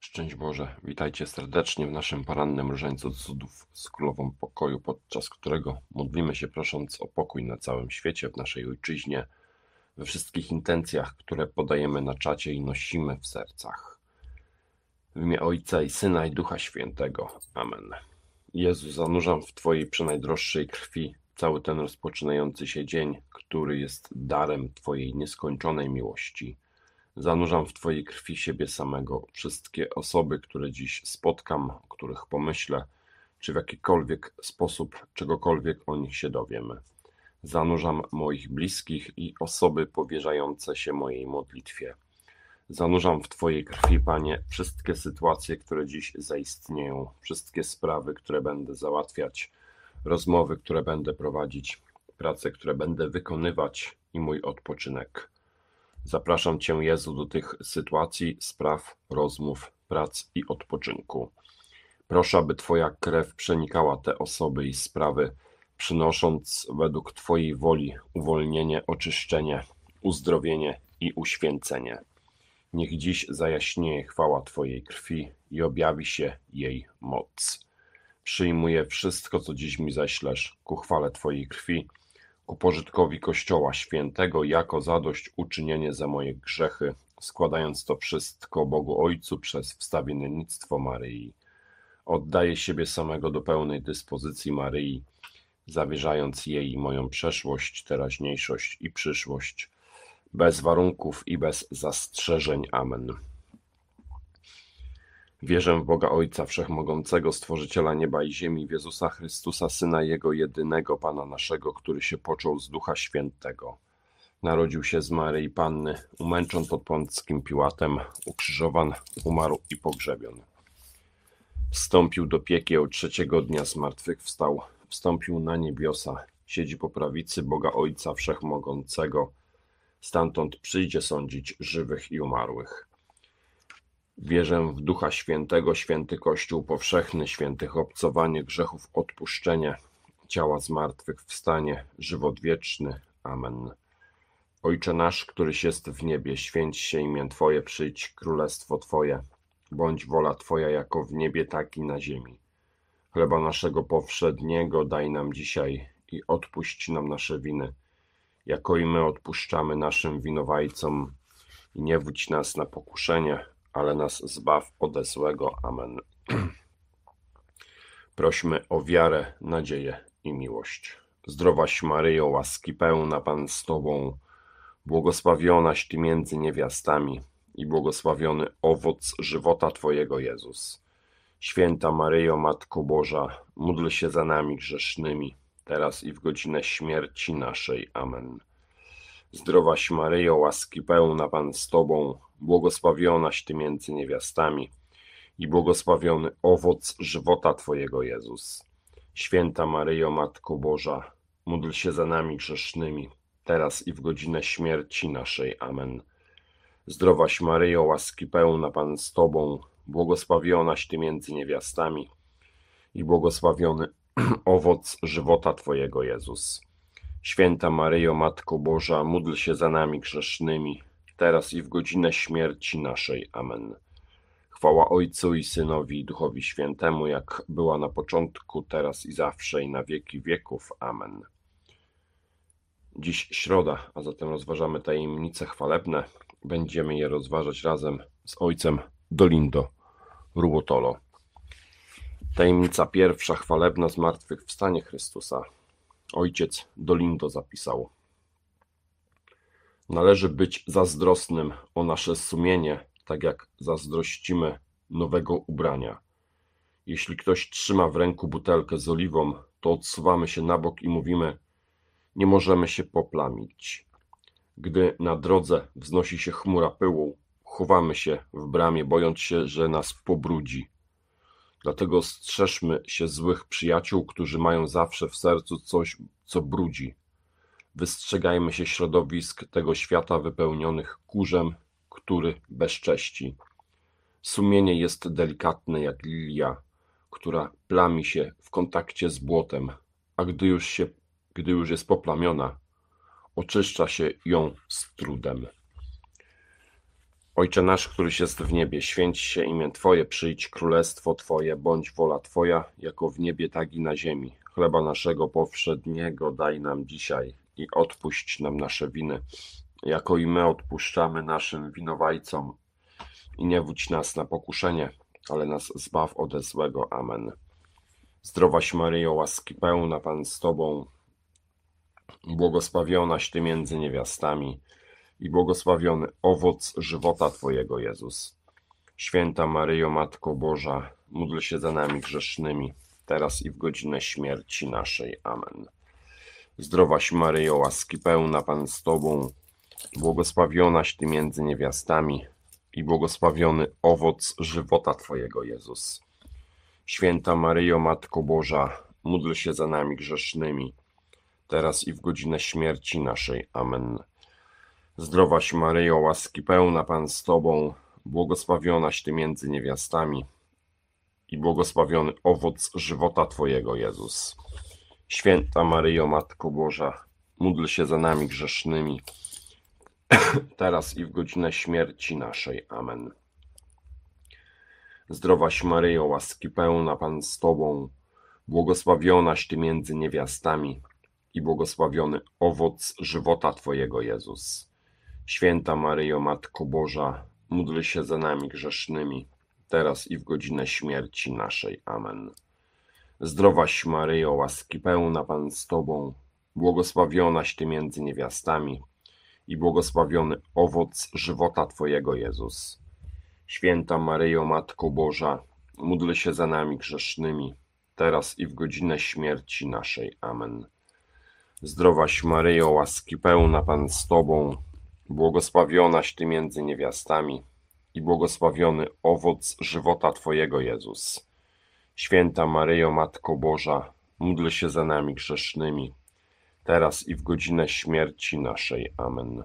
Szczęść Boże, witajcie serdecznie w naszym porannym różańcu cudów z Królową Pokoju, podczas którego modlimy się prosząc o pokój na całym świecie, w naszej ojczyźnie, we wszystkich intencjach, które podajemy na czacie i nosimy w sercach. W imię Ojca i Syna i Ducha Świętego. Amen. Jezu, zanurzam w Twojej przenajdroższej krwi cały ten rozpoczynający się dzień, który jest darem Twojej nieskończonej miłości. Zanurzam w Twojej krwi siebie samego, wszystkie osoby, które dziś spotkam, o których pomyślę, czy w jakikolwiek sposób czegokolwiek o nich się dowiemy. Zanurzam moich bliskich i osoby powierzające się mojej modlitwie. Zanurzam w Twojej krwi, Panie, wszystkie sytuacje, które dziś zaistnieją, wszystkie sprawy, które będę załatwiać, rozmowy, które będę prowadzić, prace, które będę wykonywać i mój odpoczynek. Zapraszam Cię, Jezu, do tych sytuacji, spraw, rozmów, prac i odpoczynku. Proszę, aby Twoja krew przenikała te osoby i sprawy, przynosząc według Twojej woli uwolnienie, oczyszczenie, uzdrowienie i uświęcenie. Niech dziś zajaśnieje chwała Twojej krwi i objawi się jej moc. Przyjmuję wszystko, co dziś mi ześlesz, ku chwale Twojej krwi, ku pożytkowi Kościoła Świętego, jako zadośćuczynienie za moje grzechy, składając to wszystko Bogu Ojcu przez wstawiennictwo Maryi. Oddaję siebie samego do pełnej dyspozycji Maryi, zawierzając jej moją przeszłość, teraźniejszość i przyszłość, bez warunków i bez zastrzeżeń. Amen. Wierzę w Boga Ojca Wszechmogącego, Stworzyciela nieba i ziemi, w Jezusa Chrystusa, Syna Jego jedynego, Pana naszego, który się począł z Ducha Świętego. Narodził się z Maryi Panny, umęczon pod Pąckim Piłatem, ukrzyżowan, umarł i pogrzebion. Wstąpił do piekieł, trzeciego dnia zmartwychwstał, wstąpił na niebiosa, siedzi po prawicy Boga Ojca Wszechmogącego, stamtąd przyjdzie sądzić żywych i umarłych. Wierzę w Ducha Świętego, święty Kościół powszechny, świętych obcowanie grzechów, odpuszczenie, ciała zmartwychwstanie, żywot wieczny. Amen. Ojcze nasz, któryś jest w niebie, święć się imię Twoje, przyjdź królestwo Twoje, bądź wola Twoja jako w niebie, tak i na ziemi. Chleba naszego powszedniego daj nam dzisiaj i odpuść nam nasze winy, jako i my odpuszczamy naszym winowajcom, i nie wódź nas na pokuszenie, ale nas zbaw ode złego. Amen. Prośmy o wiarę, nadzieję i miłość. Zdrowaś Maryjo, łaski pełna, Pan z Tobą, błogosławionaś Ty między niewiastami i błogosławiony owoc żywota Twojego, Jezus. Święta Maryjo, Matko Boża, módl się za nami grzesznymi, teraz i w godzinę śmierci naszej. Amen. Zdrowaś Maryjo, łaski pełna, Pan z Tobą, błogosławionaś Ty między niewiastami i błogosławiony owoc żywota Twojego, Jezus. Święta Maryjo, Matko Boża, módl się za nami grzesznymi, teraz i w godzinę śmierci naszej. Amen. Zdrowaś Maryjo, łaski pełna, Pan z Tobą, błogosławionaś Ty między niewiastami i błogosławiony owoc żywota Twojego, Jezus. Święta Maryjo, Matko Boża, módl się za nami grzesznymi, teraz i w godzinę śmierci naszej. Amen. Chwała Ojcu i Synowi i Duchowi Świętemu, jak była na początku, teraz i zawsze, i na wieki wieków. Amen. Dziś środa, a zatem rozważamy tajemnice chwalebne. Będziemy je rozważać razem z ojcem Dolindo Ruotolo. Tajemnica pierwsza, chwalebna, zmartwychwstanie Chrystusa. Ojciec Dolindo zapisał: należy być zazdrosnym o nasze sumienie, tak jak zazdrościmy nowego ubrania. Jeśli ktoś trzyma w ręku butelkę z oliwą, to odsuwamy się na bok i mówimy: nie możemy się poplamić. Gdy na drodze wznosi się chmura pyłu, chowamy się w bramie, bojąc się, że nas pobrudzi. Dlatego strzeżmy się złych przyjaciół, którzy mają zawsze w sercu coś, co brudzi. Wystrzegajmy się środowisk tego świata wypełnionych kurzem, który bezcześci. Sumienie jest delikatne jak lilia, która plami się w kontakcie z błotem, a gdy już jest poplamiona, oczyszcza się ją z trudem. Ojcze nasz, któryś jest w niebie, święć się imię Twoje, przyjdź królestwo Twoje, bądź wola Twoja, jako w niebie, tak i na ziemi. Chleba naszego powszedniego daj nam dzisiaj i odpuść nam nasze winy, jako i my odpuszczamy naszym winowajcom. I nie wódź nas na pokuszenie, ale nas zbaw ode złego. Amen. Zdrowaś Maryjo, łaski pełna, Pan z Tobą, błogosławionaś Ty między niewiastami i błogosławiony owoc żywota Twojego, Jezus. Święta Maryjo, Matko Boża, módl się za nami grzesznymi, teraz i w godzinę śmierci naszej. Amen. Zdrowaś Maryjo, łaski pełna, Pan z Tobą, błogosławionaś Ty między niewiastami i błogosławiony owoc żywota Twojego, Jezus. Święta Maryjo, Matko Boża, módl się za nami grzesznymi, teraz i w godzinę śmierci naszej. Amen. Zdrowaś Maryjo, łaski pełna, Pan z Tobą, błogosławionaś Ty między niewiastami i błogosławiony owoc żywota Twojego, Jezus. Święta Maryjo, Matko Boża, módl się za nami grzesznymi, teraz i w godzinę śmierci naszej. Amen. Zdrowaś Maryjo, łaski pełna, Pan z Tobą, błogosławionaś Ty między niewiastami i błogosławiony owoc żywota Twojego, Jezus. Święta Maryjo, Matko Boża, módl się za nami grzesznymi, teraz i w godzinę śmierci naszej. Amen. Zdrowaś Maryjo, łaski pełna, Pan z Tobą, błogosławionaś Ty między niewiastami i błogosławiony owoc żywota Twojego, Jezus. Święta Maryjo, Matko Boża, módl się za nami grzesznymi, teraz i w godzinę śmierci naszej. Amen. Zdrowaś Maryjo, łaski pełna, Pan z Tobą, błogosławionaś Ty między niewiastami i błogosławiony owoc żywota Twojego, Jezus. Święta Maryjo, Matko Boża, módl się za nami grzesznymi, teraz i w godzinę śmierci naszej. Amen.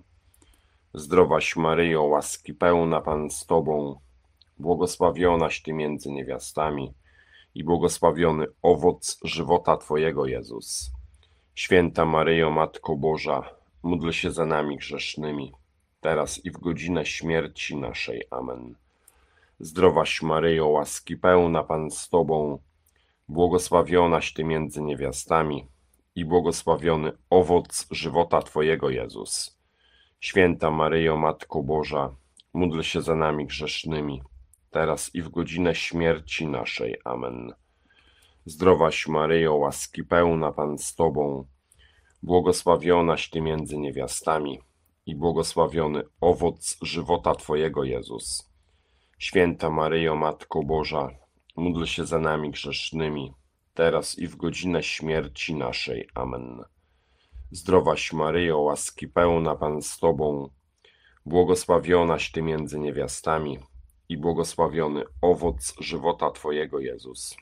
Zdrowaś Maryjo, łaski pełna, Pan z Tobą, błogosławionaś Ty między niewiastami i błogosławiony owoc żywota Twojego, Jezus. Święta Maryjo, Matko Boża, módl się za nami grzesznymi, teraz i w godzinę śmierci naszej. Amen. Zdrowaś Maryjo, łaski pełna, Pan z Tobą, błogosławionaś Ty między niewiastami i błogosławiony owoc żywota Twojego, Jezus. Święta Maryjo, Matko Boża, módl się za nami grzesznymi, teraz i w godzinę śmierci naszej. Amen. Zdrowaś Maryjo, łaski pełna, Pan z Tobą, błogosławionaś Ty między niewiastami i błogosławiony owoc żywota Twojego, Jezus. Święta Maryjo, Matko Boża, módl się za nami grzesznymi, teraz i w godzinę śmierci naszej. Amen. Zdrowaś Maryjo, łaski pełna, Pan z Tobą, błogosławionaś Ty między niewiastami i błogosławiony owoc żywota Twojego, Jezus.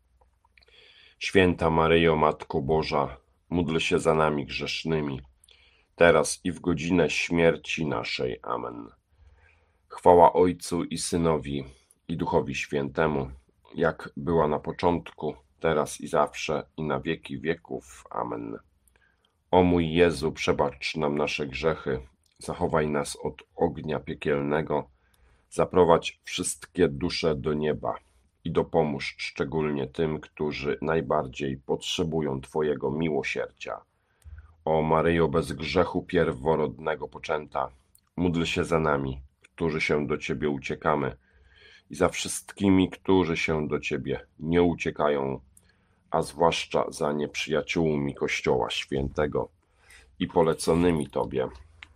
Święta Maryjo, Matko Boża, módl się za nami grzesznymi, teraz i w godzinę śmierci naszej. Amen. Chwała Ojcu i Synowi, i Duchowi Świętemu, jak była na początku, teraz i zawsze, i na wieki wieków. Amen. O mój Jezu, przebacz nam nasze grzechy, zachowaj nas od ognia piekielnego, zaprowadź wszystkie dusze do nieba i dopomóż szczególnie tym, którzy najbardziej potrzebują Twojego miłosierdzia. O Maryjo, bez grzechu pierworodnego poczęta, módl się za nami, którzy się do Ciebie uciekamy, i za wszystkimi, którzy się do Ciebie nie uciekają, a zwłaszcza za nieprzyjaciółmi Kościoła Świętego i poleconymi Tobie.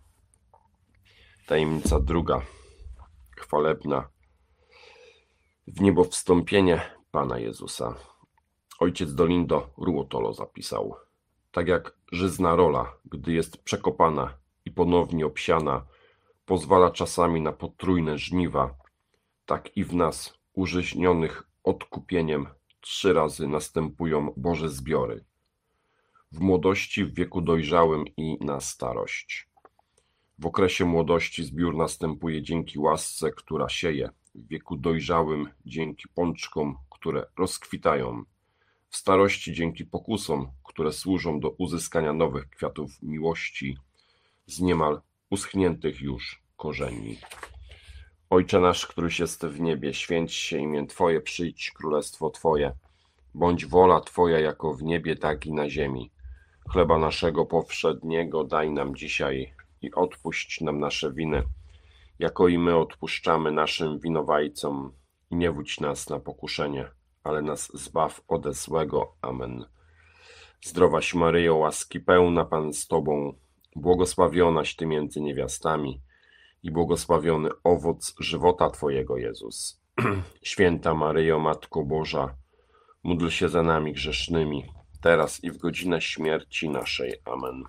Tajemnica druga, chwalebna. W niebo wstąpienie Pana Jezusa. Ojciec Dolindo Ruotolo zapisał: tak jak żyzna rola, gdy jest przekopana i ponownie obsiana, pozwala czasami na potrójne żniwa, tak i w nas, użyźnionych odkupieniem, 3 razy następują Boże zbiory. W młodości, w wieku dojrzałym i na starość. W okresie młodości zbiór następuje dzięki łasce, która sieje, w wieku dojrzałym dzięki pączkom, które rozkwitają, w starości dzięki pokusom, które służą do uzyskania nowych kwiatów miłości z niemal uschniętych już korzeni. Ojcze nasz, któryś jest w niebie, święć się imię Twoje, przyjdź królestwo Twoje. Bądź wola Twoja jako w niebie, tak i na ziemi. Chleba naszego powszedniego daj nam dzisiaj i odpuść nam nasze winy, jako i my odpuszczamy naszym winowajcom. I nie wódź nas na pokuszenie, ale nas zbaw ode złego. Amen. Zdrowaś Maryjo, łaski pełna, Pan z Tobą, błogosławionaś Ty między niewiastami i błogosławiony owoc żywota Twojego, Jezus. Święta Maryjo, Matko Boża, módl się za nami grzesznymi, teraz i w godzinę śmierci naszej. Amen.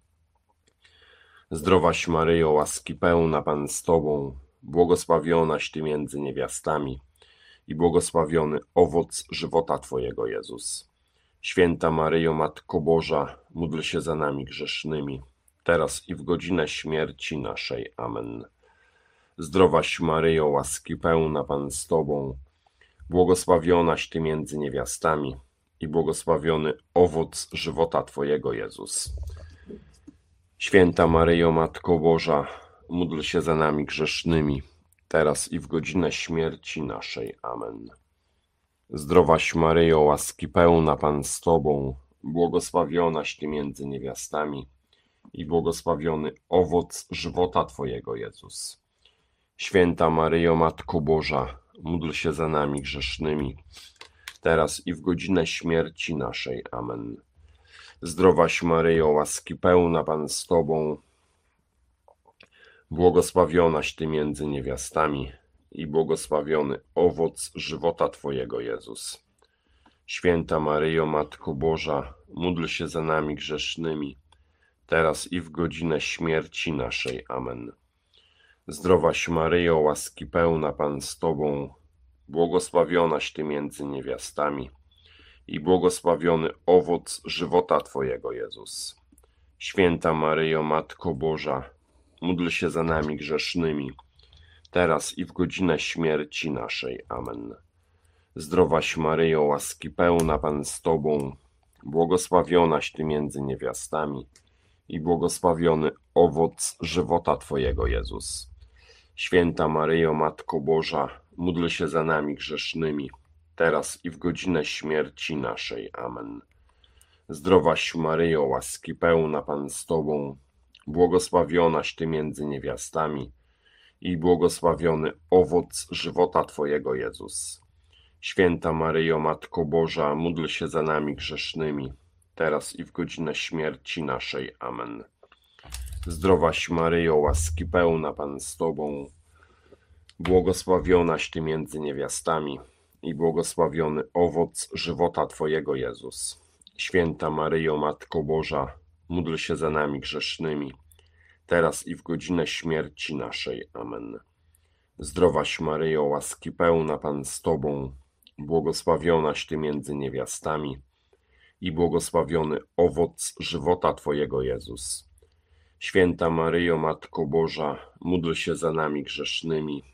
Zdrowaś Maryjo, łaski pełna, Pan z Tobą, błogosławionaś Ty między niewiastami i błogosławiony owoc żywota Twojego, Jezus. Święta Maryjo, Matko Boża, módl się za nami grzesznymi, teraz i w godzinę śmierci naszej. Amen. Zdrowaś Maryjo, łaski pełna, Pan z Tobą, błogosławionaś Ty między niewiastami i błogosławiony owoc żywota Twojego, Jezus. Święta Maryjo, Matko Boża, módl się za nami grzesznymi, teraz i w godzinę śmierci naszej. Amen. Zdrowaś Maryjo, łaski pełna, Pan z Tobą, błogosławionaś Ty między niewiastami i błogosławiony owoc żywota Twojego, Jezus. Święta Maryjo, Matko Boża, módl się za nami grzesznymi, teraz i w godzinę śmierci naszej. Amen. Zdrowaś Maryjo, łaski pełna, Pan z Tobą, błogosławionaś Ty między niewiastami i błogosławiony owoc żywota Twojego, Jezus. Święta Maryjo, Matko Boża, módl się za nami grzesznymi, teraz i w godzinę śmierci naszej. Amen. Zdrowaś Maryjo, łaski pełna, Pan z Tobą, błogosławionaś Ty między niewiastami i błogosławiony owoc żywota Twojego, Jezus. Święta Maryjo, Matko Boża, módl się za nami grzesznymi, teraz i w godzinę śmierci naszej. Amen. Zdrowaś Maryjo, łaski pełna, Pan z Tobą, błogosławionaś Ty między niewiastami i błogosławiony owoc żywota Twojego, Jezus. Święta Maryjo, Matko Boża, módl się za nami grzesznymi, teraz i w godzinę śmierci naszej. Amen. Zdrowaś Maryjo, łaski pełna, Pan z Tobą, błogosławionaś Ty między niewiastami i błogosławiony owoc żywota Twojego, Jezus. Święta Maryjo, Matko Boża, módl się za nami grzesznymi, teraz i w godzinę śmierci naszej. Amen. Zdrowaś Maryjo, łaski pełna, Pan z Tobą, błogosławionaś Ty między niewiastami i błogosławiony owoc żywota Twojego, Jezus. Święta Maryjo, Matko Boża, módl się za nami grzesznymi, teraz i w godzinę śmierci naszej. Amen. Zdrowaś Maryjo, łaski pełna, Pan z Tobą, błogosławionaś Ty między niewiastami i błogosławiony owoc żywota Twojego, Jezus. Święta Maryjo, Matko Boża, módl się za nami grzesznymi,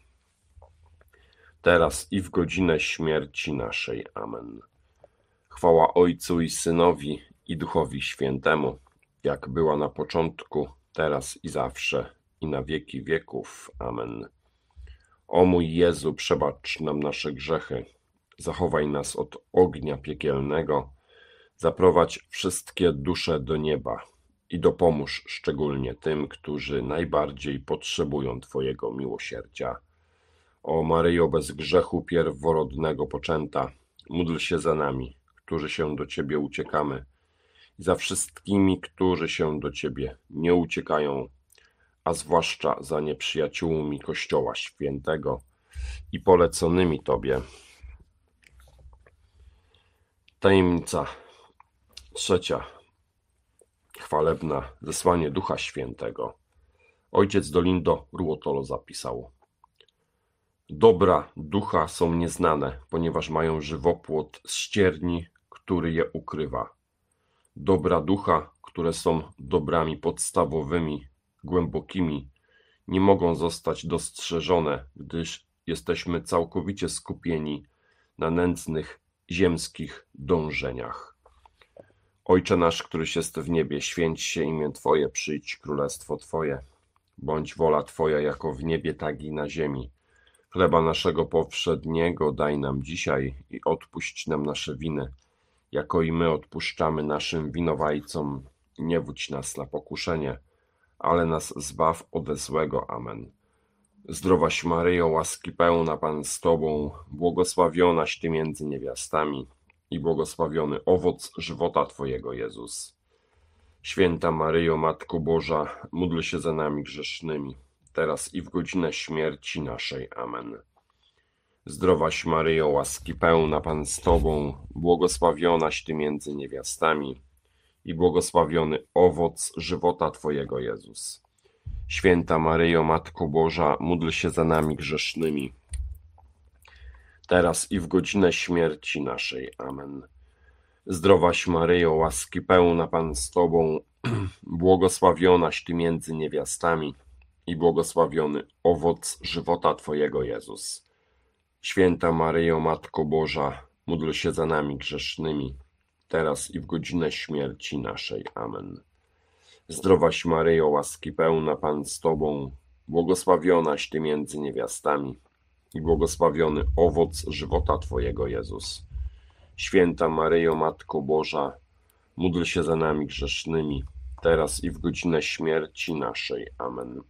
teraz i w godzinę śmierci naszej. Amen. Chwała Ojcu i Synowi i Duchowi Świętemu, jak była na początku, teraz i zawsze, i na wieki wieków. Amen. O mój Jezu, przebacz nam nasze grzechy, zachowaj nas od ognia piekielnego, zaprowadź wszystkie dusze do nieba i dopomóż szczególnie tym, którzy najbardziej potrzebują Twojego miłosierdzia. O Maryjo, bez grzechu pierworodnego poczęta, módl się za nami, którzy się do Ciebie uciekamy, i za wszystkimi, którzy się do Ciebie nie uciekają, a zwłaszcza za nieprzyjaciółmi Kościoła Świętego i poleconymi Tobie. Tajemnica trzecia, chwalebna, zesłanie Ducha Świętego. Ojciec Dolindo Ruotolo zapisał: dobra ducha są nieznane, ponieważ mają żywopłot z ścierni, który je ukrywa. Dobra ducha, które są dobrami podstawowymi, głębokimi, nie mogą zostać dostrzeżone, gdyż jesteśmy całkowicie skupieni na nędznych, ziemskich dążeniach. Ojcze nasz, któryś jest w niebie, święć się imię Twoje, przyjdź królestwo Twoje. Bądź wola Twoja jako w niebie, tak i na ziemi. Chleba naszego powszedniego daj nam dzisiaj i odpuść nam nasze winy, jako i my odpuszczamy naszym winowajcom. I nie wódź nas na pokuszenie, ale nas zbaw ode złego. Amen. Zdrowaś Maryjo, łaski pełna, Pan z Tobą, błogosławionaś Ty między niewiastami i błogosławiony owoc żywota Twojego, Jezus. Święta Maryjo, Matko Boża, módl się za nami grzesznymi, teraz i w godzinę śmierci naszej. Amen. Zdrowaś Maryjo, łaski pełna, Pan z Tobą, błogosławionaś Ty między niewiastami i błogosławiony owoc żywota Twojego, Jezus. Święta Maryjo, Matko Boża, módl się za nami grzesznymi, teraz i w godzinę śmierci naszej. Amen. Zdrowaś Maryjo, łaski pełna, Pan z Tobą, błogosławionaś Ty między niewiastami i błogosławiony owoc żywota Twojego, Jezus. Święta Maryjo, Matko Boża, módl się za nami grzesznymi, teraz i w godzinę śmierci naszej. Amen. Zdrowaś Maryjo, łaski pełna, Pan z Tobą, błogosławionaś Ty między niewiastami i błogosławiony owoc żywota Twojego, Jezus. Święta Maryjo, Matko Boża, módl się za nami grzesznymi, teraz i w godzinę śmierci naszej. Amen.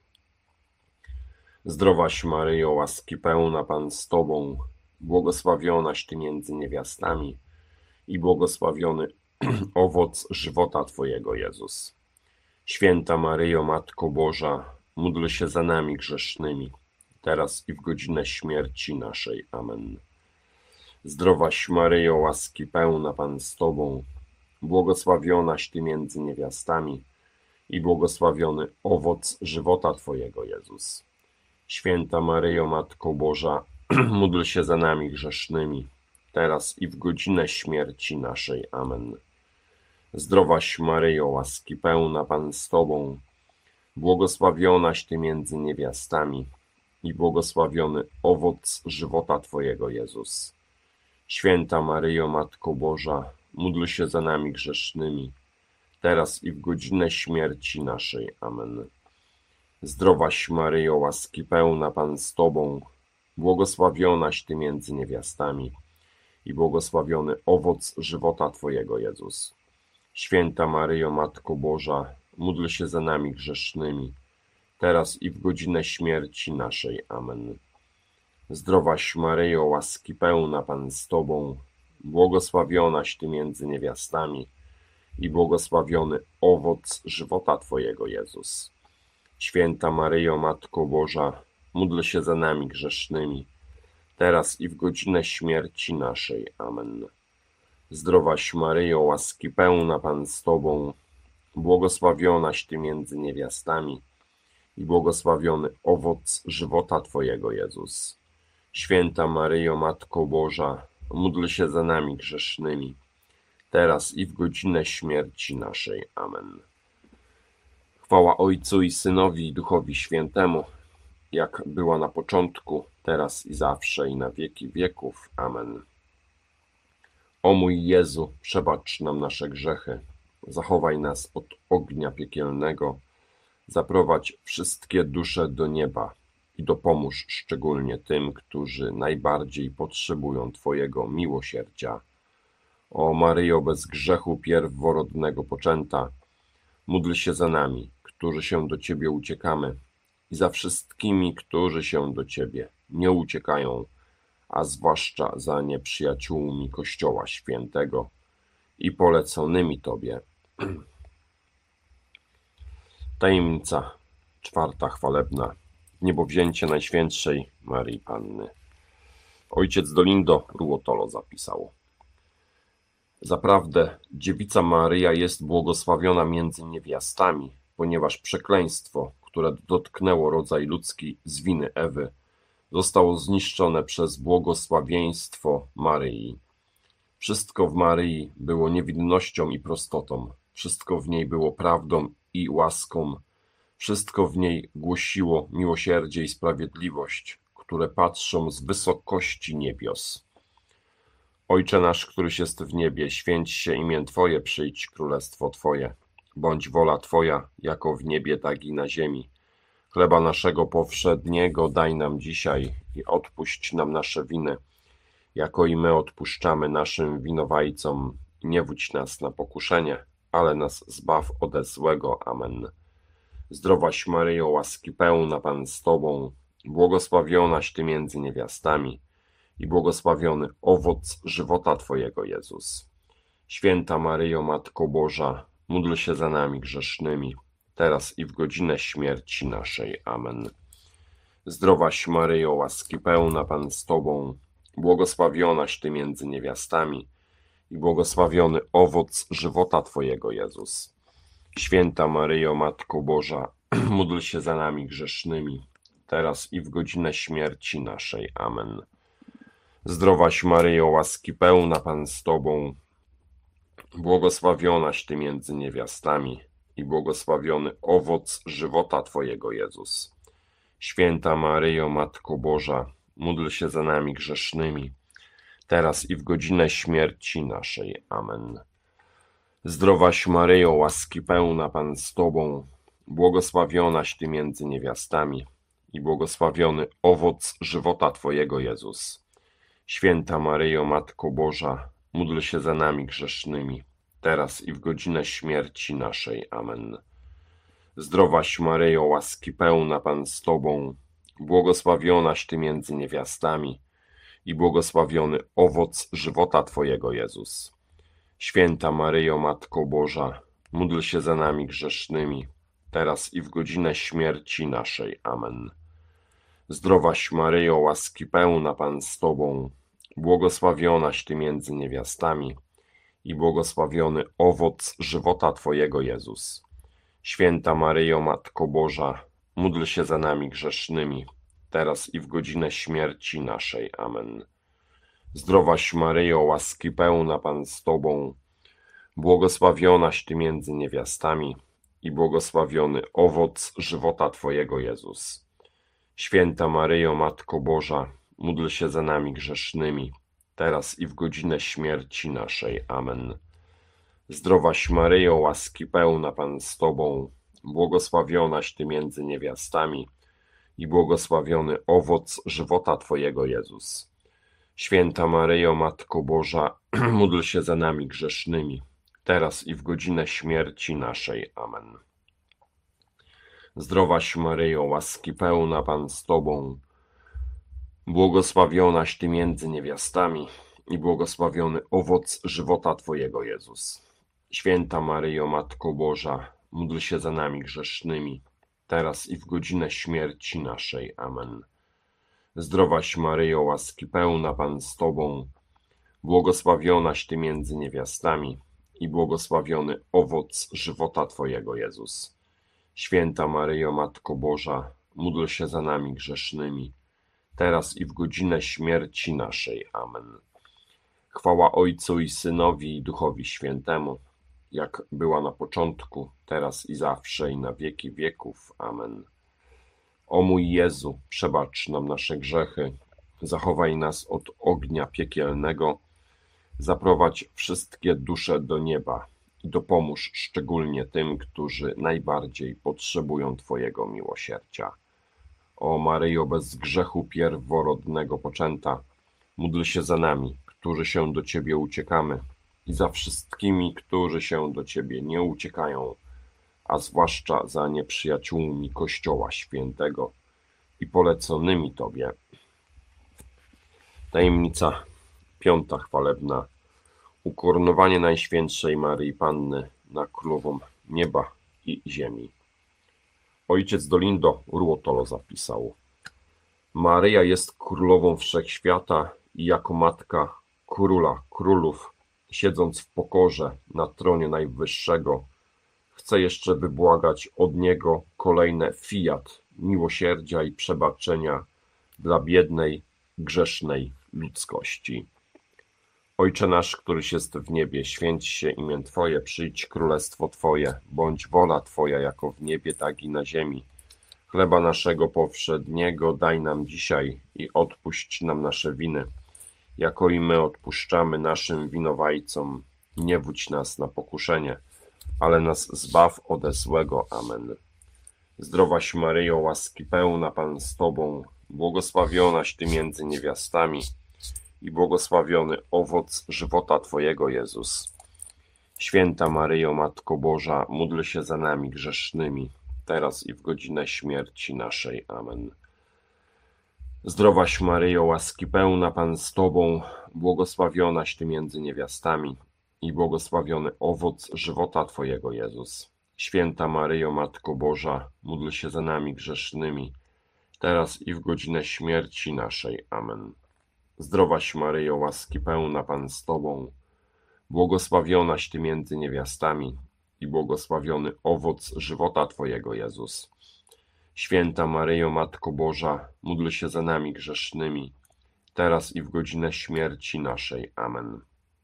Zdrowaś Maryjo, łaski pełna, Pan z Tobą, błogosławionaś Ty między niewiastami i błogosławiony owoc żywota Twojego, Jezus. Święta Maryjo, Matko Boża, módl się za nami grzesznymi, teraz i w godzinę śmierci naszej. Amen. Zdrowaś Maryjo, łaski pełna, Pan z Tobą, błogosławionaś Ty między niewiastami i błogosławiony owoc żywota Twojego, Jezus. Święta Maryjo, Matko Boża, módl się za nami grzesznymi, teraz i w godzinę śmierci naszej. Amen. Zdrowaś Maryjo, łaski pełna, Pan z Tobą, błogosławionaś Ty między niewiastami i błogosławiony owoc żywota Twojego, Jezus. Święta Maryjo, Matko Boża, módl się za nami grzesznymi, teraz i w godzinę śmierci naszej. Amen. Zdrowaś Maryjo, łaski pełna, Pan z Tobą, błogosławionaś Ty między niewiastami i błogosławiony owoc żywota Twojego, Jezus. Święta Maryjo, Matko Boża, módl się za nami grzesznymi, teraz i w godzinę śmierci naszej. Amen. Zdrowaś Maryjo, łaski pełna, Pan z Tobą, błogosławionaś Ty między niewiastami i błogosławiony owoc żywota Twojego, Jezus. Święta Maryjo, Matko Boża, módl się za nami grzesznymi, teraz i w godzinę śmierci naszej. Amen. Zdrowaś Maryjo, łaski pełna, Pan z Tobą, błogosławionaś Ty między niewiastami i błogosławiony owoc żywota Twojego, Jezus. Święta Maryjo, Matko Boża, módl się za nami grzesznymi, teraz i w godzinę śmierci naszej. Amen. Chwała Ojcu i Synowi i Duchowi Świętemu, jak była na początku, teraz i zawsze i na wieki wieków. Amen. O mój Jezu, przebacz nam nasze grzechy, zachowaj nas od ognia piekielnego, zaprowadź wszystkie dusze do nieba i dopomóż szczególnie tym, którzy najbardziej potrzebują Twojego miłosierdzia. O Maryjo, bez grzechu pierworodnego poczęta, módl się za nami, którzy się do Ciebie uciekamy, i za wszystkimi, którzy się do Ciebie nie uciekają, a zwłaszcza za nieprzyjaciółmi Kościoła Świętego i poleconymi Tobie. Tajemnica czwarta chwalebna. Niebowzięcie Najświętszej Maryi Panny. Ojciec Dolindo Ruotolo zapisał: Zaprawdę dziewica Maryja jest błogosławiona między niewiastami, ponieważ przekleństwo, które dotknęło rodzaj ludzki z winy Ewy, zostało zniszczone przez błogosławieństwo Maryi. Wszystko w Maryi było niewinnością i prostotą, wszystko w niej było prawdą i łaską, wszystko w niej głosiło miłosierdzie i sprawiedliwość, które patrzą z wysokości niebios. Ojcze nasz, któryś jest w niebie, święć się imię Twoje, przyjdź królestwo Twoje. Bądź wola Twoja, jako w niebie, tak i na ziemi. Chleba naszego powszedniego daj nam dzisiaj i odpuść nam nasze winy, jako i my odpuszczamy naszym winowajcom. Nie wódź nas na pokuszenie, ale nas zbaw ode złego. Amen. Zdrowaś Maryjo, łaski pełna, Pan z Tobą, błogosławionaś Ty między niewiastami i błogosławiony owoc żywota Twojego, Jezus. Święta Maryjo, Matko Boża, módl się za nami grzesznymi, teraz i w godzinę śmierci naszej. Amen. Zdrowaś Maryjo, łaski pełna, Pan z Tobą, błogosławionaś Ty między niewiastami i błogosławiony owoc żywota Twojego, Jezus. Święta Maryjo, Matko Boża, módl się za nami grzesznymi, teraz i w godzinę śmierci naszej. Amen. Zdrowaś Maryjo, łaski pełna, Pan z Tobą, błogosławionaś Ty między niewiastami i błogosławiony owoc żywota Twojego, Jezus. Święta Maryjo, Matko Boża, módl się za nami grzesznymi, teraz i w godzinę śmierci naszej. Amen. Zdrowaś Maryjo, łaski pełna, Pan z Tobą, błogosławionaś Ty między niewiastami i błogosławiony owoc żywota Twojego, Jezus. Święta Maryjo, Matko Boża, módl się za nami grzesznymi, teraz i w godzinę śmierci naszej. Amen. Zdrowaś Maryjo, łaski pełna, Pan z Tobą, błogosławionaś Ty między niewiastami i błogosławiony owoc żywota Twojego, Jezus. Święta Maryjo, Matko Boża, módl się za nami grzesznymi, teraz i w godzinę śmierci naszej. Amen. Zdrowaś Maryjo, łaski pełna, Pan z Tobą, błogosławionaś Ty między niewiastami i błogosławiony owoc żywota Twojego, Jezus. Święta Maryjo, Matko Boża, módl się za nami grzesznymi, teraz i w godzinę śmierci naszej. Amen. Zdrowaś Maryjo, łaski pełna, Pan z Tobą, błogosławionaś Ty między niewiastami i błogosławiony owoc żywota Twojego, Jezus. Święta Maryjo, Matko Boża, módl się za nami grzesznymi, teraz i w godzinę śmierci naszej. Amen. Zdrowaś Maryjo, łaski pełna, Pan z Tobą, błogosławionaś Ty między niewiastami i błogosławiony owoc żywota Twojego, Jezus. Święta Maryjo, Matko Boża, módl się za nami grzesznymi, teraz i w godzinę śmierci naszej. Amen. Zdrowaś Maryjo, łaski pełna, Pan z Tobą, błogosławionaś Ty między niewiastami i błogosławiony owoc żywota Twojego, Jezus. Święta Maryjo, Matko Boża, módl się za nami grzesznymi, teraz i w godzinę śmierci naszej. Amen. Zdrowaś Maryjo, łaski pełna, Pan z Tobą, błogosławionaś Ty między niewiastami i błogosławiony owoc żywota Twojego, Jezus. Święta Maryjo, Matko Boża, módl się za nami grzesznymi, teraz i w godzinę śmierci naszej. Amen. Chwała Ojcu i Synowi i Duchowi Świętemu, jak była na początku, teraz i zawsze i na wieki wieków. Amen. O mój Jezu, przebacz nam nasze grzechy, zachowaj nas od ognia piekielnego, zaprowadź wszystkie dusze do nieba i dopomóż szczególnie tym, którzy najbardziej potrzebują Twojego miłosierdzia. O Maryjo, bez grzechu pierworodnego poczęta, módl się za nami, którzy się do Ciebie uciekamy, i za wszystkimi, którzy się do Ciebie nie uciekają, a zwłaszcza za nieprzyjaciółmi Kościoła Świętego i poleconymi Tobie. Tajemnica 5. chwalebna. Ukoronowanie Najświętszej Maryi Panny na Królową Nieba i Ziemi. Ojciec Dolindo Ruotolo zapisał: Maryja jest Królową Wszechświata i jako Matka Króla Królów, siedząc w pokorze na tronie Najwyższego, chce jeszcze wybłagać od Niego kolejne fiat miłosierdzia i przebaczenia dla biednej, grzesznej ludzkości. Ojcze nasz, któryś jest w niebie, święć się imię Twoje, przyjdź królestwo Twoje, bądź wola Twoja jako w niebie, tak i na ziemi. Chleba naszego powszedniego daj nam dzisiaj i odpuść nam nasze winy, jako i my odpuszczamy naszym winowajcom. Nie wódź nas na pokuszenie, ale nas zbaw ode złego. Amen. Zdrowaś Maryjo, łaski pełna, Pan z Tobą, błogosławionaś Ty między niewiastami i błogosławiony owoc żywota Twojego, Jezus. Święta Maryjo, Matko Boża, módl się za nami grzesznymi, teraz i w godzinę śmierci naszej. Amen. Zdrowaś Maryjo, łaski pełna, Pan z Tobą, błogosławionaś Ty między niewiastami i błogosławiony owoc żywota Twojego, Jezus. Święta Maryjo, Matko Boża, módl się za nami grzesznymi, teraz i w godzinę śmierci naszej. Amen. Zdrowaś Maryjo, łaski pełna, Pan z Tobą, błogosławionaś Ty między niewiastami i błogosławiony owoc żywota Twojego, Jezus. Święta Maryjo, Matko Boża, módl się za nami grzesznymi, teraz i w godzinę śmierci naszej. Amen.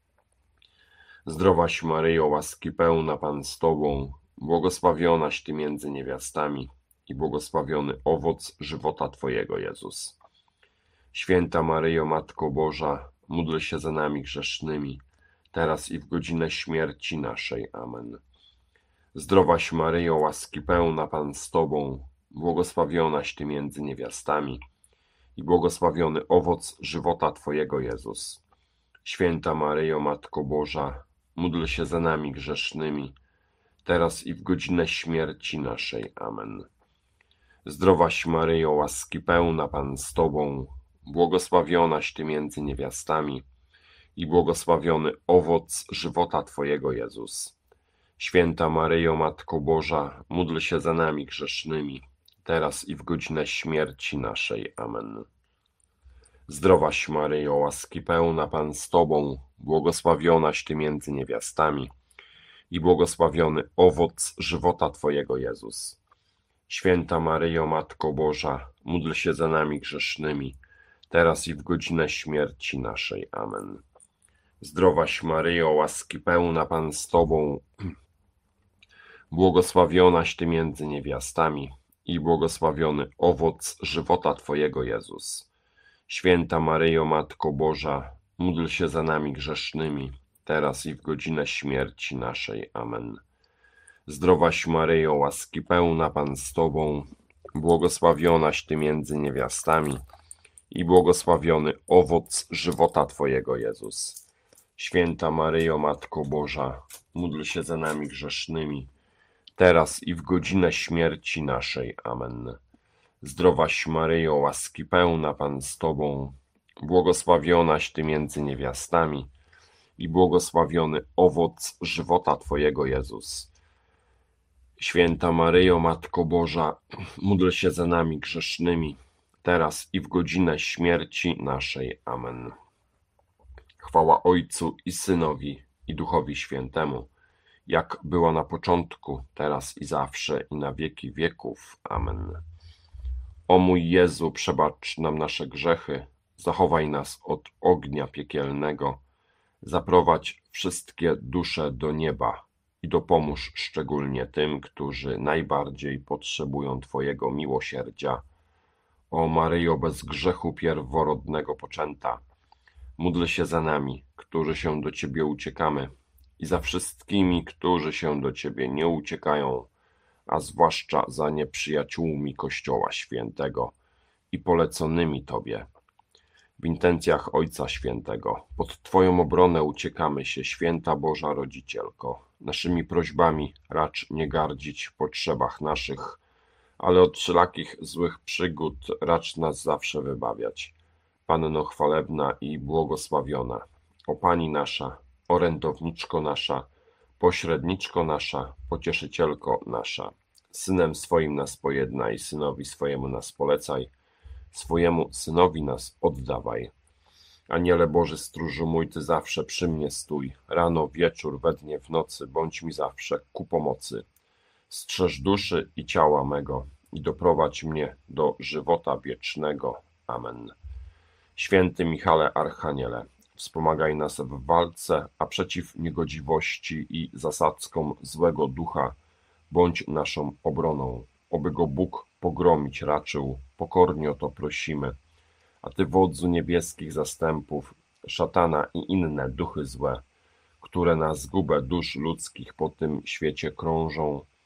Zdrowaś Maryjo, łaski pełna, Pan z Tobą, błogosławionaś Ty między niewiastami i błogosławiony owoc żywota Twojego, Jezus. Święta Maryjo, Matko Boża, módl się za nami grzesznymi, teraz i w godzinę śmierci naszej. Amen. Zdrowaś Maryjo, łaski pełna, Pan z Tobą, błogosławionaś Ty między niewiastami i błogosławiony owoc żywota Twojego, Jezus. Święta Maryjo, Matko Boża, módl się za nami grzesznymi, teraz i w godzinę śmierci naszej. Amen. Zdrowaś Maryjo, łaski pełna, Pan z Tobą, błogosławionaś Ty między niewiastami i błogosławiony owoc żywota Twojego, Jezus. Święta Maryjo, Matko Boża, módl się za nami grzesznymi, teraz i w godzinę śmierci naszej. Amen. Zdrowaś Maryjo, łaski pełna, Pan z Tobą, błogosławionaś Ty między niewiastami i błogosławiony owoc żywota Twojego, Jezus. Święta Maryjo, Matko Boża, módl się za nami grzesznymi, teraz i w godzinę śmierci naszej. Amen. Zdrowaś Maryjo, łaski pełna, Pan z Tobą, błogosławionaś Ty między niewiastami i błogosławiony owoc żywota Twojego, Jezus. Święta Maryjo, Matko Boża, módl się za nami grzesznymi, teraz i w godzinę śmierci naszej. Amen. Zdrowaś Maryjo, łaski pełna, Pan z Tobą, błogosławionaś Ty między niewiastami i błogosławiony owoc żywota Twojego, Jezus. Święta Maryjo, Matko Boża, módl się za nami grzesznymi, teraz i w godzinę śmierci naszej. Amen. Zdrowaś Maryjo, łaski pełna, Pan z Tobą, błogosławionaś Ty między niewiastami i błogosławiony owoc żywota Twojego, Jezus. Święta Maryjo, Matko Boża, módl się za nami grzesznymi, teraz i w godzinę śmierci naszej. Amen. Chwała Ojcu i Synowi, i Duchowi Świętemu, jak była na początku, teraz i zawsze, i na wieki wieków. Amen. O mój Jezu, przebacz nam nasze grzechy, zachowaj nas od ognia piekielnego, zaprowadź wszystkie dusze do nieba i dopomóż szczególnie tym, którzy najbardziej potrzebują Twojego miłosierdzia. O Maryjo, bez grzechu pierworodnego poczęta, módl się za nami, którzy się do Ciebie uciekamy, i za wszystkimi, którzy się do Ciebie nie uciekają, a zwłaszcza za nieprzyjaciółmi Kościoła Świętego i poleconymi Tobie. W intencjach Ojca Świętego, pod Twoją obronę uciekamy się, Święta Boża Rodzicielko. Naszymi prośbami racz nie gardzić w potrzebach naszych, ale od wszelakich złych przygód racz nas zawsze wybawiać. Panno chwalebna i błogosławiona, o Pani nasza, orędowniczko nasza, pośredniczko nasza, pocieszycielko nasza, Synem swoim nas pojednaj, Synowi swojemu nas polecaj, swojemu Synowi nas oddawaj. Aniele Boży, stróżu mój, Ty zawsze przy mnie stój, rano, wieczór, we dnie, w nocy, bądź mi zawsze ku pomocy. Strzeż duszy i ciała mego i doprowadź mnie do żywota wiecznego. Amen. Święty Michale Archaniele, wspomagaj nas w walce, a przeciw niegodziwości i zasadzkom złego ducha bądź naszą obroną. Oby go Bóg pogromić raczył, pokornie o to prosimy. A Ty, wodzu niebieskich zastępów, szatana i inne duchy złe, które na zgubę dusz ludzkich po tym świecie krążą,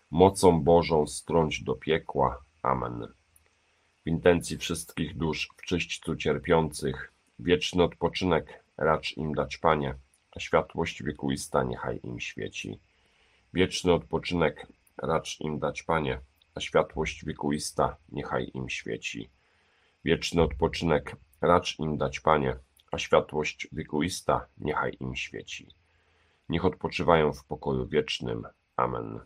mocą Bożą strąć do piekła. Amen. W intencji wszystkich dusz w czyśćcu cierpiących, wieczny odpoczynek racz im dać, Panie, a światłość wiekuista niechaj im świeci. Wieczny odpoczynek racz im dać, Panie, a światłość wiekuista niechaj im świeci. Wieczny odpoczynek racz im dać, Panie, a światłość wiekuista niechaj im świeci. Niech odpoczywają w pokoju wiecznym. Amen.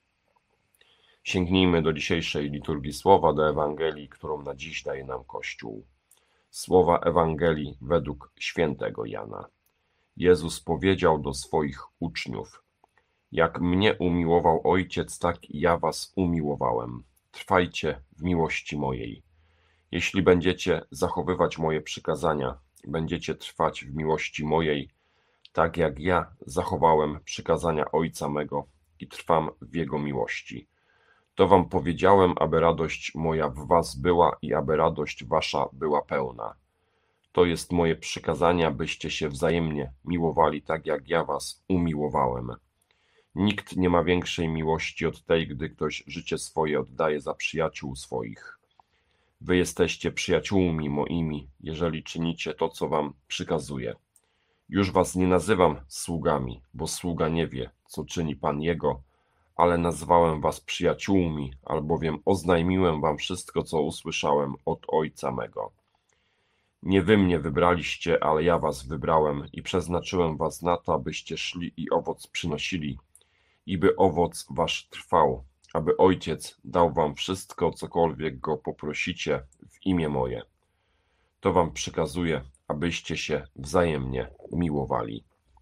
Sięgnijmy do dzisiejszej liturgii słowa, do Ewangelii, którą na dziś daje nam Kościół. Słowa Ewangelii według świętego Jana. Jezus powiedział do swoich uczniów: jak mnie umiłował Ojciec, tak i ja was umiłowałem. Trwajcie w miłości mojej. Jeśli będziecie zachowywać moje przykazania, będziecie trwać w miłości mojej, tak jak ja zachowałem przykazania Ojca mego i trwam w Jego miłości. To wam powiedziałem, aby radość moja w was była i aby radość wasza była pełna. To jest moje przykazanie, abyście się wzajemnie miłowali, tak jak ja was umiłowałem. Nikt nie ma większej miłości od tej, gdy ktoś życie swoje oddaje za przyjaciół swoich. Wy jesteście przyjaciółmi moimi, jeżeli czynicie to, co wam przykazuję. Już was nie nazywam sługami, bo sługa nie wie, co czyni Pan jego, ale nazwałem was przyjaciółmi, albowiem oznajmiłem wam wszystko, co usłyszałem od Ojca mego. Nie wy mnie wybraliście, ale ja was wybrałem i przeznaczyłem was na to, abyście szli i owoc przynosili, i by owoc wasz trwał, aby Ojciec dał wam wszystko, cokolwiek go poprosicie w imię moje. To wam przykazuję, abyście się wzajemnie miłowali.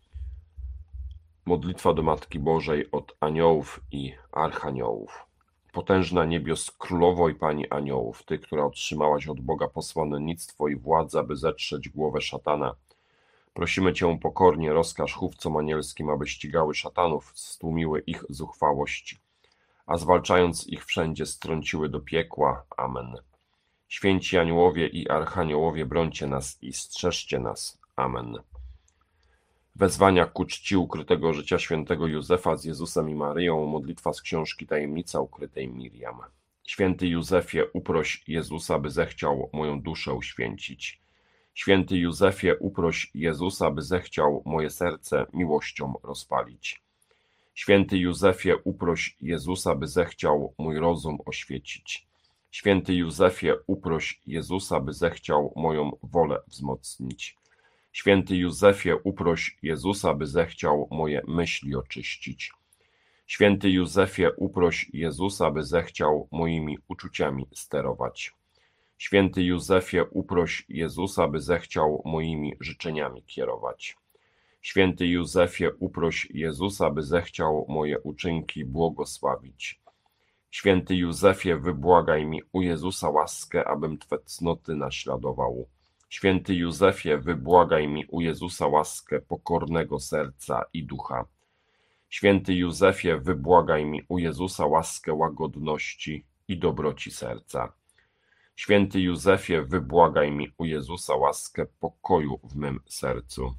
Modlitwa do Matki Bożej od aniołów i archaniołów. Potężna niebios Królowo i Pani aniołów, Ty, która otrzymałaś od Boga posłannictwo i władzę, aby zetrzeć głowę szatana, prosimy Cię pokornie, rozkaż chówcom anielskim, aby ścigały szatanów, stłumiły ich zuchwałość, a zwalczając ich wszędzie strąciły do piekła. Amen. Święci aniołowie i archaniołowie, brońcie nas i strzeżcie nas. Amen. Wezwania ku czci ukrytego życia świętego Józefa z Jezusem i Maryją, modlitwa z książki Tajemnica ukrytej Miriam. Święty Józefie, uproś Jezusa, by zechciał moją duszę uświęcić. Święty Józefie, uproś Jezusa, by zechciał moje serce miłością rozpalić. Święty Józefie, uproś Jezusa, by zechciał mój rozum oświecić. Święty Józefie, uproś Jezusa, by zechciał moją wolę wzmocnić. Święty Józefie, uproś Jezusa, by zechciał moje myśli oczyścić. Święty Józefie, uproś Jezusa, by zechciał moimi uczuciami sterować. Święty Józefie, uproś Jezusa, by zechciał moimi życzeniami kierować. Święty Józefie, uproś Jezusa, by zechciał moje uczynki błogosławić. Święty Józefie, wybłagaj mi u Jezusa łaskę, abym Twe cnoty naśladował. Święty Józefie, wybłagaj mi u Jezusa łaskę pokornego serca i ducha. Święty Józefie, wybłagaj mi u Jezusa łaskę łagodności i dobroci serca. Święty Józefie, wybłagaj mi u Jezusa łaskę pokoju w mym sercu.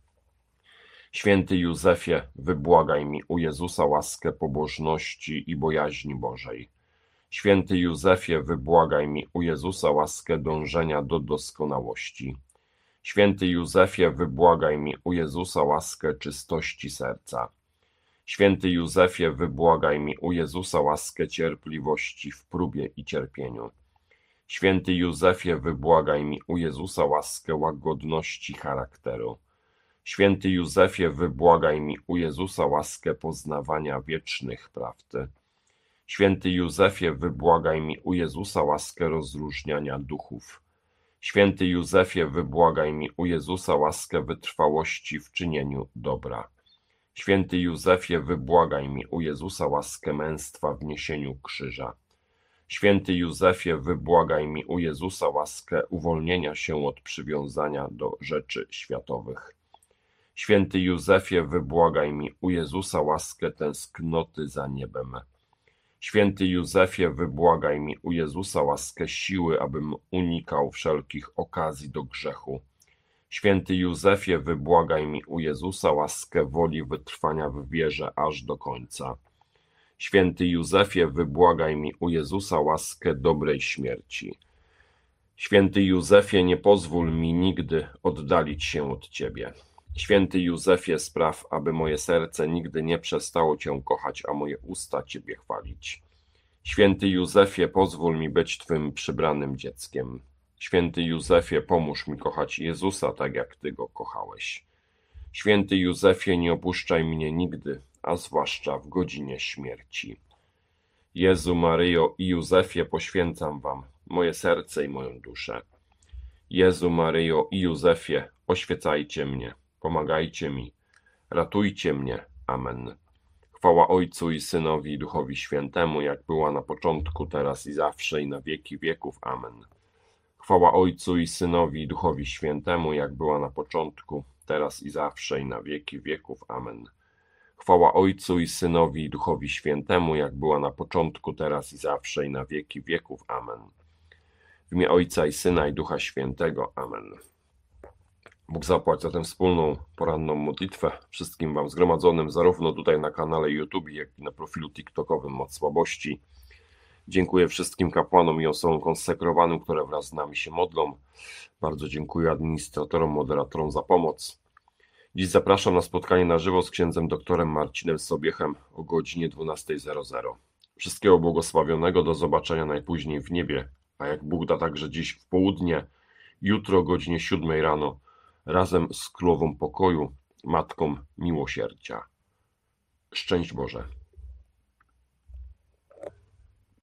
Święty Józefie, wybłagaj mi u Jezusa łaskę pobożności i bojaźni Bożej. Święty Józefie, wybłagaj mi u Jezusa łaskę dążenia do doskonałości. Święty Józefie, wybłagaj mi u Jezusa łaskę czystości serca. Święty Józefie, wybłagaj mi u Jezusa łaskę cierpliwości w próbie i cierpieniu. Święty Józefie, wybłagaj mi u Jezusa łaskę łagodności charakteru. Święty Józefie, wybłagaj mi u Jezusa łaskę poznawania wiecznych prawd. Święty Józefie, wybłagaj mi u Jezusa łaskę rozróżniania duchów. Święty Józefie, wybłagaj mi u Jezusa łaskę wytrwałości w czynieniu dobra. Święty Józefie, wybłagaj mi u Jezusa łaskę męstwa w niesieniu krzyża. Święty Józefie, wybłagaj mi u Jezusa łaskę uwolnienia się od przywiązania do rzeczy światowych. Święty Józefie, wybłagaj mi u Jezusa łaskę tęsknoty za niebem. Święty Józefie, wybłagaj mi u Jezusa łaskę siły, abym unikał wszelkich okazji do grzechu. Święty Józefie, wybłagaj mi u Jezusa łaskę woli wytrwania w wierze aż do końca. Święty Józefie, wybłagaj mi u Jezusa łaskę dobrej śmierci. Święty Józefie, nie pozwól mi nigdy oddalić się od Ciebie. Święty Józefie, spraw, aby moje serce nigdy nie przestało Cię kochać, a moje usta Ciebie chwalić. Święty Józefie, pozwól mi być Twym przybranym dzieckiem. Święty Józefie, pomóż mi kochać Jezusa tak, jak Ty Go kochałeś. Święty Józefie, nie opuszczaj mnie nigdy, a zwłaszcza w godzinie śmierci. Jezu, Maryjo i Józefie, poświęcam Wam moje serce i moją duszę. Jezu, Maryjo i Józefie, oświecajcie mnie, pomagajcie mi, ratujcie mnie. Amen. Chwała Ojcu i Synowi i Duchowi Świętemu, jak była na początku, teraz i zawsze, i na wieki wieków. Amen. Chwała Ojcu i Synowi i Duchowi Świętemu, jak była na początku, teraz i zawsze, i na wieki wieków. Amen. Chwała Ojcu i Synowi i Duchowi Świętemu, jak była na początku, teraz i zawsze, i na wieki wieków. Amen. W imię Ojca i Syna i Ducha Świętego. Amen. Bóg zapłać za tę wspólną poranną modlitwę wszystkim Wam zgromadzonym, zarówno tutaj na kanale YouTube, jak i na profilu TikTokowym Moc Słabości. Dziękuję wszystkim kapłanom i osobom konsekrowanym, które wraz z nami się modlą. Bardzo dziękuję administratorom, moderatorom za pomoc. Dziś zapraszam na spotkanie na żywo z księdzem doktorem Marcinem Sobiechem o godzinie 12:00. Wszystkiego błogosławionego, do zobaczenia najpóźniej w niebie, a jak Bóg da, także dziś w południe, jutro o godzinie 7:00 rano, razem z Królową Pokoju, Matką Miłosierdzia. Szczęść Boże.